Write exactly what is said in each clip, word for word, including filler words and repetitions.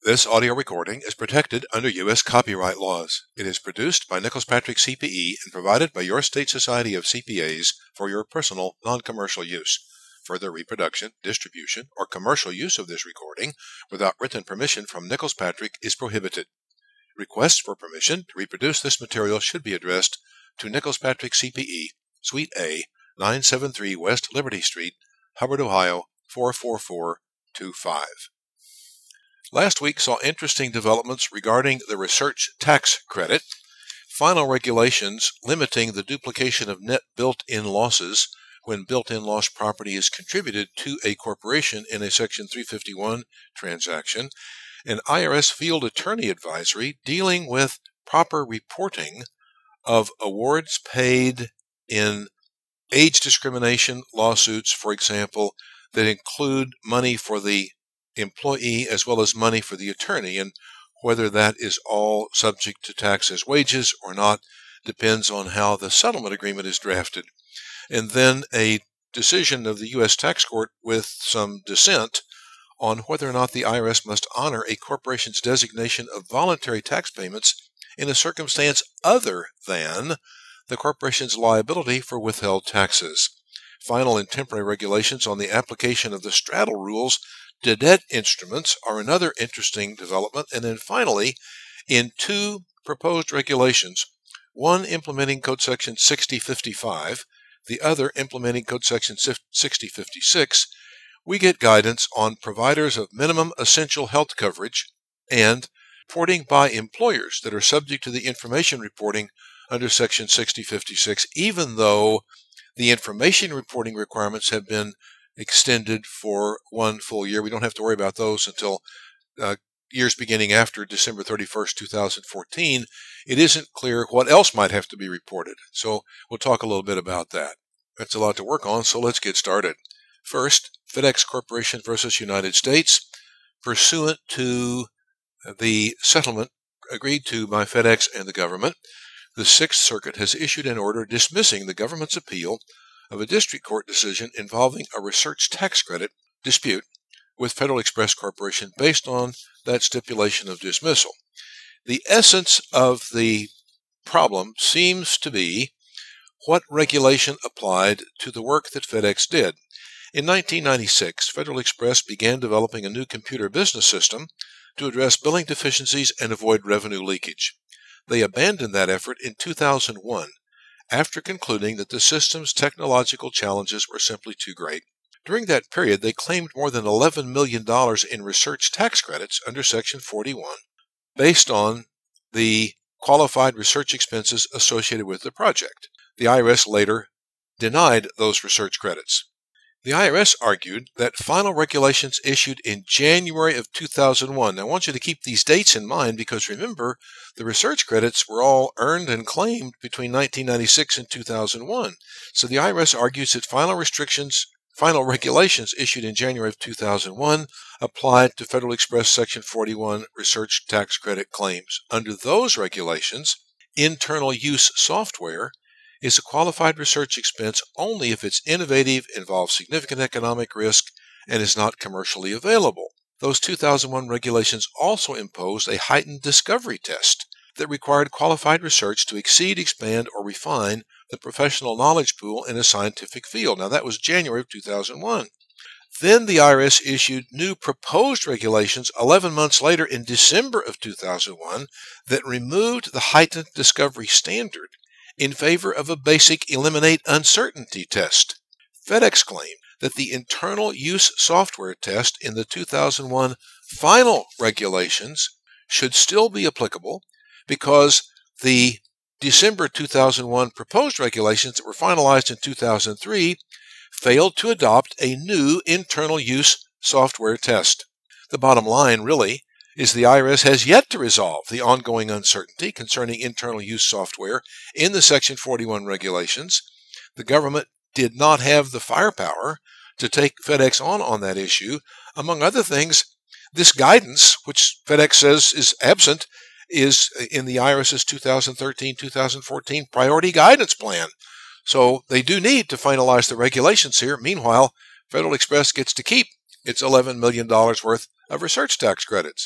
This audio recording is protected under U S copyright laws. It is produced by Nicholas Patrick C P E and provided by your state society of C P As for your personal, non-commercial use. Further reproduction, distribution, or commercial use of this recording without written permission from Nicholas Patrick is prohibited. Requests for permission to reproduce this material should be addressed to Nicholas Patrick C P E, Suite A, nine seventy-three West Liberty Street, Hubbard, Ohio, four four four two five. Last week saw interesting developments regarding the research tax credit, final regulations limiting the duplication of net built-in losses when built-in loss property is contributed to a corporation in a Section three fifty-one transaction, an I R S field attorney advisory dealing with proper reporting of awards paid in age discrimination lawsuits, for example, that include money for the employee as well as money for the attorney, and whether that is all subject to tax as wages or not depends on how the settlement agreement is drafted. And then a decision of the U S Tax Court with some dissent on whether or not the I R S must honor a corporation's designation of voluntary tax payments in a circumstance other than the corporation's liability for withheld taxes. Final and temporary regulations on the application of the straddle rules to debt instruments are another interesting development. And then finally, in two proposed regulations, one implementing Code Section sixty fifty-five, the other implementing Code Section sixty fifty-six, we get guidance on providers of minimum essential health coverage and reporting by employers that are subject to the information reporting under Section sixty fifty-six, even though the information reporting requirements have been extended for one full year. We don't have to worry about those until uh, years beginning after December thirty-first, two thousand fourteen. It isn't clear what else might have to be reported. So we'll talk a little bit about that. That's a lot to work on, so let's get started. First, FedEx Corporation versus United States. Pursuant to the settlement agreed to by FedEx and the government, the Sixth Circuit has issued an order dismissing the government's appeal of a district court decision involving a research tax credit dispute with Federal Express Corporation based on that stipulation of dismissal. The essence of the problem seems to be what regulation applied to the work that FedEx did. In nineteen ninety-six, Federal Express began developing a new computer business system to address billing deficiencies and avoid revenue leakage. They abandoned that effort in two thousand one after concluding that the system's technological challenges were simply too great. During that period, they claimed more than eleven million dollars in research tax credits under Section forty-one based on the qualified research expenses associated with the project. The I R S later denied those research credits. The I R S argued that final regulations issued in January of two thousand one. Now, I want you to keep these dates in mind because remember, the research credits were all earned and claimed between nineteen ninety-six and two thousand one. So the I R S argues that final restrictions, final regulations issued in January of two thousand one applied to Federal Express Section forty-one research tax credit claims. Under those regulations, internal use software is a qualified research expense only if it's innovative, involves significant economic risk, and is not commercially available. Those two thousand one regulations also imposed a heightened discovery test that required qualified research to exceed, expand, or refine the professional knowledge pool in a scientific field. Now, that was January of two thousand one. Then the I R S issued new proposed regulations eleven months later in December of two thousand one that removed the heightened discovery standard in favor of a basic eliminate uncertainty test. FedEx claimed that the internal use software test in the two thousand one final regulations should still be applicable because the December two thousand one proposed regulations that were finalized in two thousand three failed to adopt a new internal use software test. The bottom line, really, is the I R S has yet to resolve the ongoing uncertainty concerning internal use software in the Section forty-one regulations. The government did not have the firepower to take FedEx on on that issue. Among other things, this guidance, which FedEx says is absent, is in the IRS's two thousand thirteen two thousand fourteen Priority Guidance Plan. So they do need to finalize the regulations here. Meanwhile, Federal Express gets to keep its eleven million dollars worth of research tax credits.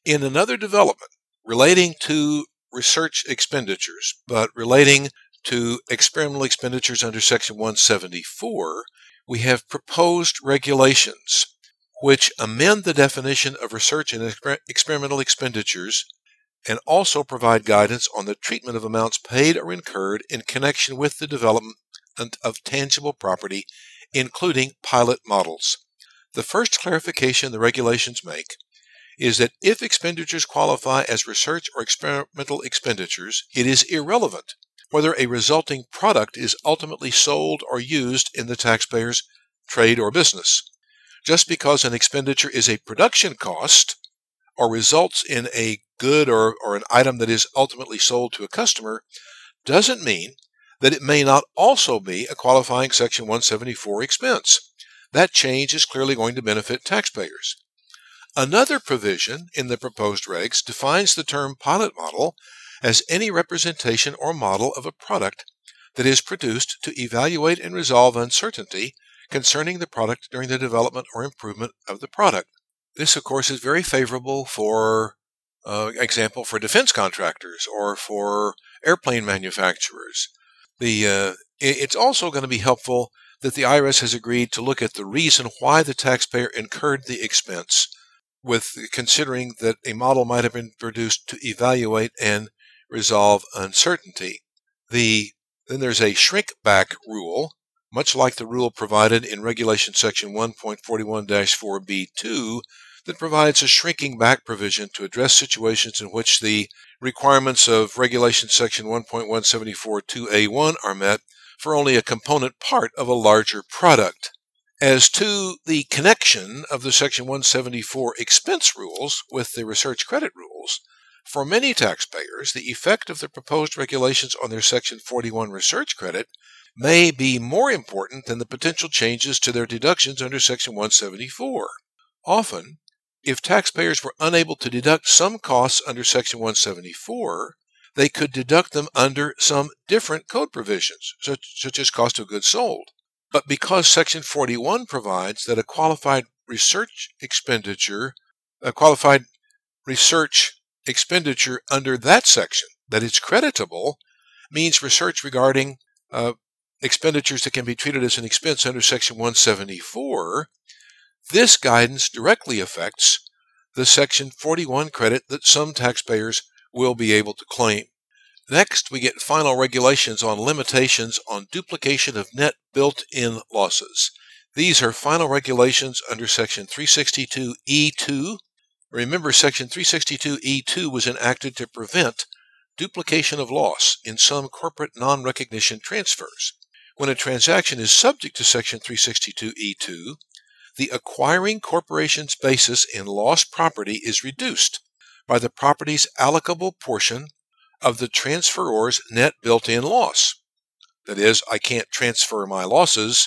In another development relating to research expenditures, but relating to experimental expenditures under Section one seventy-four, we have proposed regulations which amend the definition of research and exper- experimental expenditures and also provide guidance on the treatment of amounts paid or incurred in connection with the development of tangible property, including pilot models. The first clarification the regulations make is that if expenditures qualify as research or experimental expenditures, it is irrelevant whether a resulting product is ultimately sold or used in the taxpayer's trade or business. Just because an expenditure is a production cost or results in a good or, or an item that is ultimately sold to a customer doesn't mean that it may not also be a qualifying Section one seventy-four expense. That change is clearly going to benefit taxpayers. Another provision in the proposed regs defines the term pilot model as any representation or model of a product that is produced to evaluate and resolve uncertainty concerning the product during the development or improvement of the product. This, of course, is very favorable for uh, example, for defense contractors or for airplane manufacturers. The uh, it's also going to be helpful that the I R S has agreed to look at the reason why the taxpayer incurred the expense, with considering that a model might have been produced to evaluate and resolve uncertainty. The then there's a shrink back rule, much like the rule provided in Regulation Section one point forty-one dash four B two, that provides a shrinking back provision to address situations in which the requirements of Regulation Section one point one seventy-four two A one are met for only a component part of a larger product. As to the connection of the Section one seventy-four expense rules with the research credit rules, for many taxpayers, the effect of the proposed regulations on their Section forty-one research credit may be more important than the potential changes to their deductions under Section one seventy-four. Often, if taxpayers were unable to deduct some costs under Section one seventy-four, they could deduct them under some different code provisions, such, such as cost of goods sold. But because Section forty-one provides that a qualified research expenditure, a qualified research expenditure under that section that is creditable, means research regarding uh, expenditures that can be treated as an expense under Section one seventy-four, this guidance directly affects the Section forty-one credit that some taxpayers will be able to claim. Next, we get final regulations on limitations on duplication of net built-in losses. These are final regulations under Section three sixty-two E two. Remember, Section three sixty-two E two was enacted to prevent duplication of loss in some corporate non-recognition transfers. When a transaction is subject to Section three sixty-two E two, the acquiring corporation's basis in lost property is reduced by the property's allocable portion of the transferor's net built-in loss. That is, I can't transfer my losses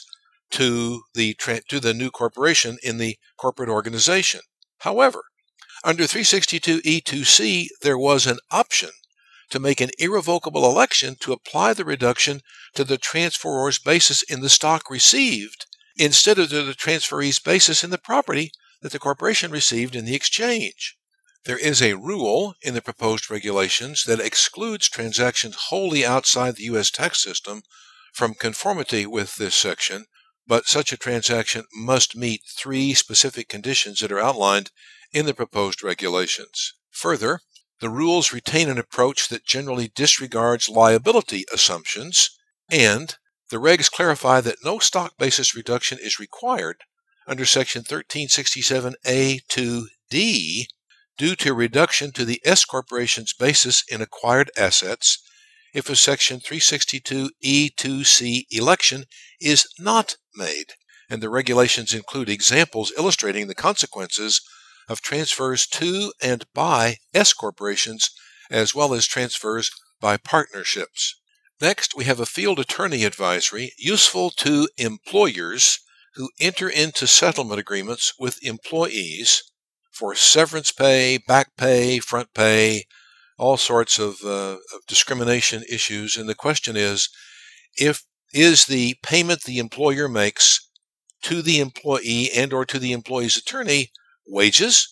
to the tra- to the new corporation in the corporate organization. However, under three sixty-two E two C, there was an option to make an irrevocable election to apply the reduction to the transferor's basis in the stock received instead of to the transferee's basis in the property that the corporation received in the exchange. There is a rule in the proposed regulations that excludes transactions wholly outside the U S tax system from conformity with this section, but such a transaction must meet three specific conditions that are outlined in the proposed regulations. Further, the rules retain an approach that generally disregards liability assumptions, and the regs clarify that no stock basis reduction is required under Section thirteen sixty-seven A two D due to reduction to the S corporation's basis in acquired assets if a Section three sixty-two E two C election is not made, and the regulations include examples illustrating the consequences of transfers to and by S corporations as well as transfers by partnerships. Next, we have a field attorney advisory useful to employers who enter into settlement agreements with employees for severance pay, back pay, front pay, all sorts of, uh, of discrimination issues. And the question is, if is the payment the employer makes to the employee and or to the employee's attorney wages,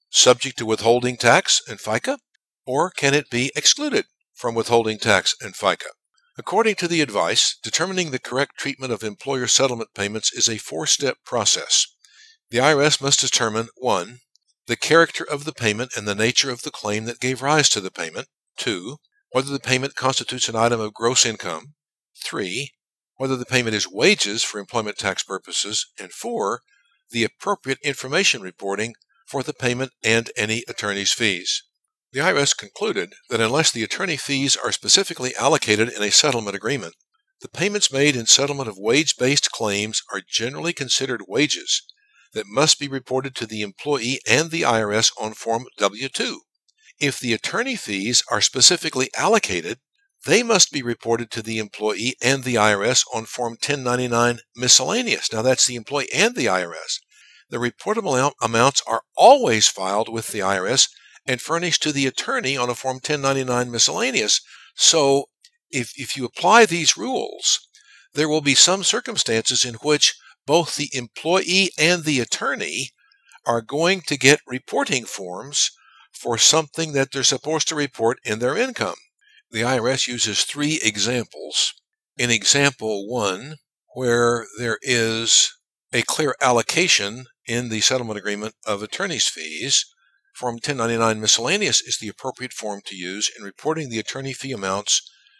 subject to withholding tax and FICA, or can it be excluded from withholding tax and FICA? According to the advice, determining the correct treatment of employer settlement payments is a four-step process. The I R S must determine one. The character of the payment and the nature of the claim that gave rise to the payment. two. Whether the payment constitutes an item of gross income. three. Whether the payment is wages for employment tax purposes. And four. The appropriate information reporting for the payment and any attorney's fees. The I R S concluded that unless the attorney fees are specifically allocated in a settlement agreement, the payments made in settlement of wage-based claims are generally considered wages that must be reported to the employee and the I R S on Form W two. If the attorney fees are specifically allocated, they must be reported to the employee and the I R S on Form ten ninety-nine miscellaneous. Now that's the employee and the I R S. The reportable amounts are always filed with the I R S and furnished to the attorney on a Form ten ninety-nine miscellaneous. So if, if you apply these rules, there will be some circumstances in which both the employee and the attorney are going to get reporting forms for something that they're supposed to report in their income. The I R S uses three examples. In example one, where there is a clear allocation in the settlement agreement of attorney's fees, Form ten ninety-nine miscellaneous is the appropriate form to use in reporting the attorney fee amounts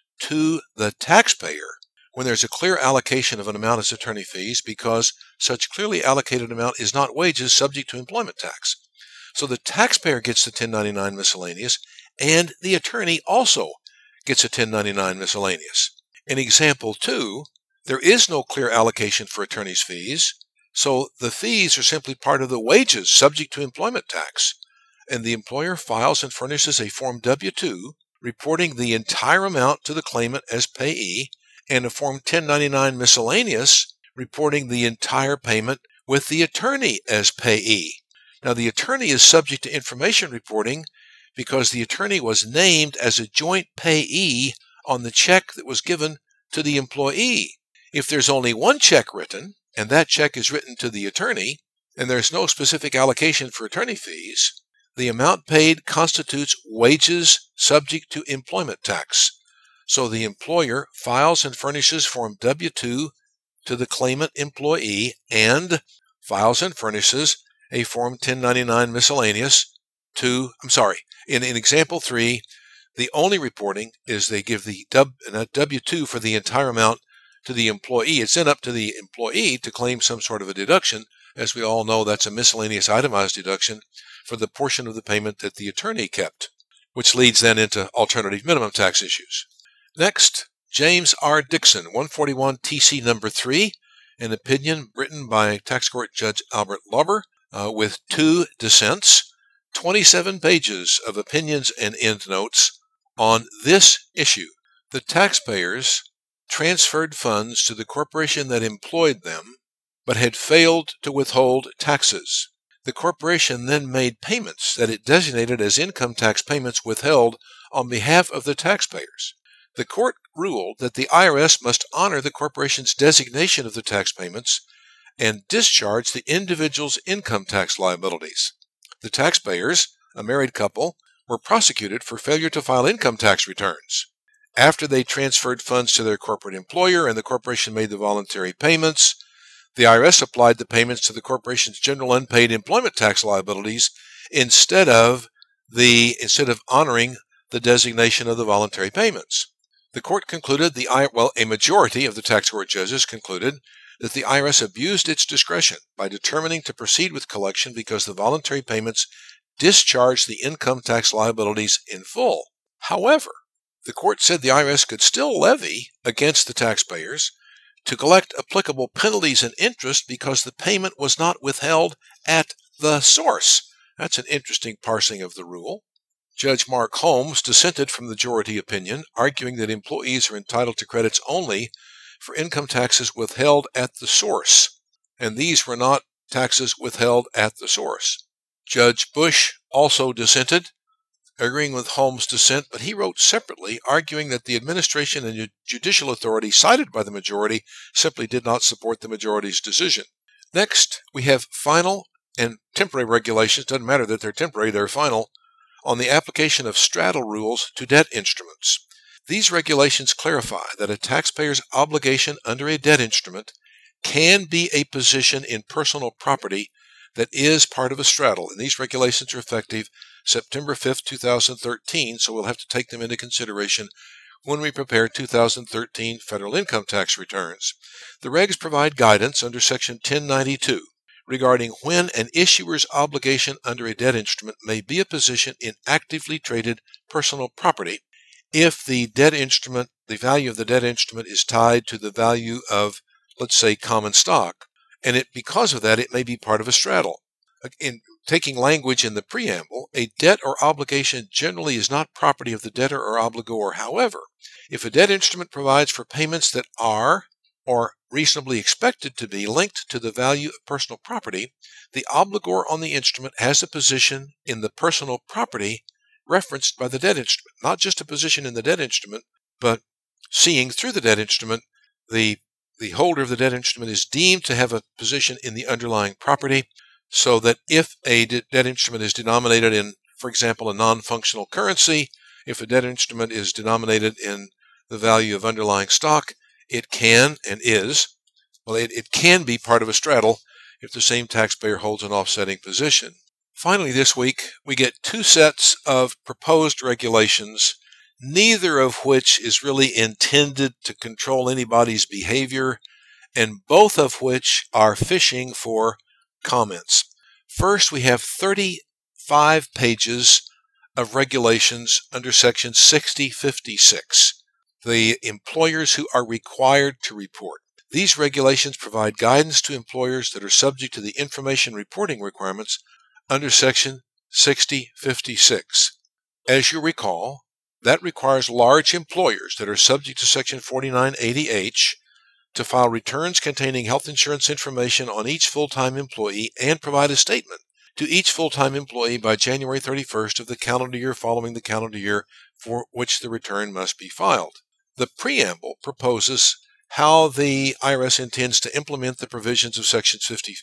to the taxpayer when there's a clear allocation of an amount as attorney fees, because such clearly allocated amount is not wages subject to employment tax. So the taxpayer gets the ten ninety-nine miscellaneous, and the attorney also gets a ten ninety-nine miscellaneous. In example two, there is no clear allocation for attorney's fees, so the fees are simply part of the wages subject to employment tax, and the employer files and furnishes a Form W two reporting the entire amount to the claimant as payee, and a Form ten ninety-nine miscellaneous reporting the entire payment with the attorney as payee. Now, the attorney is subject to information reporting because the attorney was named as a joint payee on the check that was given to the employee. If there's only one check written, and that check is written to the attorney, and there's no specific allocation for attorney fees, the amount paid constitutes wages subject to employment tax. So the employer files and furnishes Form W two to the claimant employee and files and furnishes a Form ten ninety-nine miscellaneous to, I'm sorry, in, in example three, the only reporting is they give the W two for the entire amount to the employee. It's then up to the employee to claim some sort of a deduction. As we all know, that's a miscellaneous itemized deduction for the portion of the payment that the attorney kept, which leads then into alternative minimum tax issues. Next, James R. Dixon, one forty-one T C number three, an opinion written by Tax Court Judge Albert Lauber uh, with two dissents, twenty-seven pages of opinions and endnotes on this issue. The taxpayers transferred funds to the corporation that employed them, but had failed to withhold taxes. The corporation then made payments that it designated as income tax payments withheld on behalf of the taxpayers. The court ruled that the I R S must honor the corporation's designation of the tax payments and discharge the individual's income tax liabilities. The taxpayers, a married couple, were prosecuted for failure to file income tax returns. After they transferred funds to their corporate employer and the corporation made the voluntary payments, the I R S applied the payments to the corporation's general unpaid employment tax liabilities instead of the instead of honoring the designation of the voluntary payments. The court concluded the I well a majority of the tax court judges concluded that the I R S abused its discretion by determining to proceed with collection because the voluntary payments discharged the income tax liabilities in full. However, the court said the I R S could still levy against the taxpayers to collect applicable penalties and interest because the payment was not withheld at the source. That's an interesting parsing of the rule. Judge Mark Holmes dissented from the majority opinion, arguing that employees are entitled to credits only for income taxes withheld at the source, and these were not taxes withheld at the source. Judge Bush also dissented, agreeing with Holmes' dissent, but he wrote separately, arguing that the administration and judicial authority cited by the majority simply did not support the majority's decision. Next, we have final and temporary regulations, doesn't matter that they're temporary, they're final, on the application of straddle rules to debt instruments. These regulations clarify that a taxpayer's obligation under a debt instrument can be a position in personal property that is part of a straddle, and these regulations are effective September fifth, two thousand thirteen, so we'll have to take them into consideration when we prepare two thousand thirteen federal income tax returns. The regs provide guidance under Section ten ninety-two regarding when an issuer's obligation under a debt instrument may be a position in actively traded personal property if the debt instrument, the value of the debt instrument is tied to the value of, let's say, common stock, and it because of that it may be part of a straddle. In taking language in the preamble, a debt or obligation generally is not property of the debtor or obligor. However, if a debt instrument provides for payments that are or reasonably expected to be linked to the value of personal property, the obligor on the instrument has a position in the personal property referenced by the debt instrument. Not just a position in the debt instrument, but seeing through the debt instrument, the, the holder of the debt instrument is deemed to have a position in the underlying property, so that if a debt instrument is denominated in, for example, a non-functional currency, if a debt instrument is denominated in the value of underlying stock, it can and is, well, it, it can be part of a straddle if the same taxpayer holds an offsetting position. Finally, this week, we get two sets of proposed regulations, neither of which is really intended to control anybody's behavior, and both of which are fishing for comments. First, we have thirty-five pages of regulations under Section sixty fifty-six, the employers who are required to report. These regulations provide guidance to employers that are subject to the information reporting requirements under Section sixty fifty-six. As you recall, that requires large employers that are subject to Section forty-nine eighty H to file returns containing health insurance information on each full-time employee and provide a statement to each full-time employee by January thirty-first of the calendar year following the calendar year for which the return must be filed. The preamble proposes how the I R S intends to implement the provisions of Section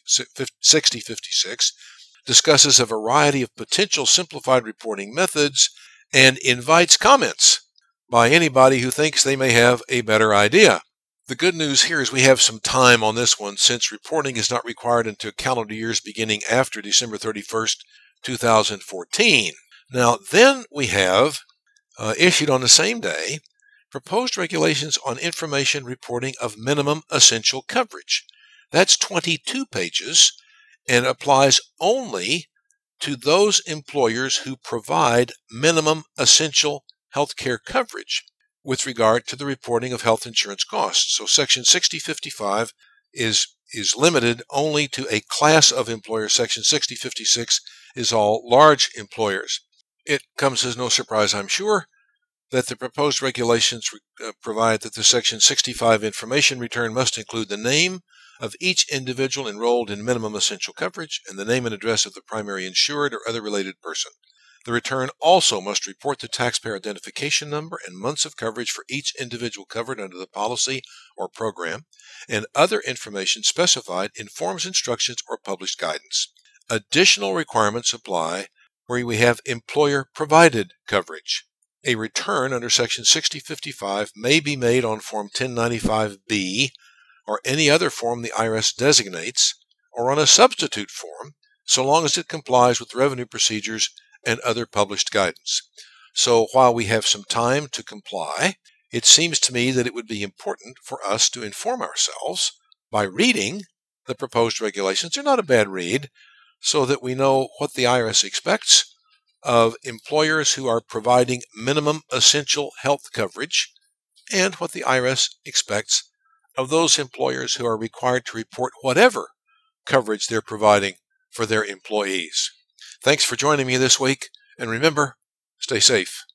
sixty fifty-six, discusses a variety of potential simplified reporting methods, and invites comments by anybody who thinks they may have a better idea. The good news here is we have some time on this one, since reporting is not required until calendar years beginning after December thirty-first, two thousand fourteen. Now, then we have, uh, issued on the same day, proposed regulations on information reporting of minimum essential coverage. That's twenty-two pages and applies only to those employers who provide minimum essential health care coverage with regard to the reporting of health insurance costs. So Section sixty fifty-five is, is limited only to a class of employers. Section sixty fifty-six is all large employers. It comes as no surprise, I'm sure, that the proposed regulations uh, provide that the Section sixty-five information return must include the name of each individual enrolled in minimum essential coverage and the name and address of the primary insured or other related person. The return also must report the taxpayer identification number and months of coverage for each individual covered under the policy or program, and other information specified in forms, instructions, or published guidance. Additional requirements apply where we have employer-provided coverage. A return under Section sixty fifty-five may be made on Form ten ninety-five B or any other form the I R S designates, or on a substitute form, so long as it complies with revenue procedures and other published guidance. So while we have some time to comply, it seems to me that it would be important for us to inform ourselves by reading the proposed regulations. They're not a bad read, so that we know what the I R S expects of employers who are providing minimum essential health coverage, and what the I R S expects of those employers who are required to report whatever coverage they're providing for their employees. Thanks for joining me this week, and remember, stay safe.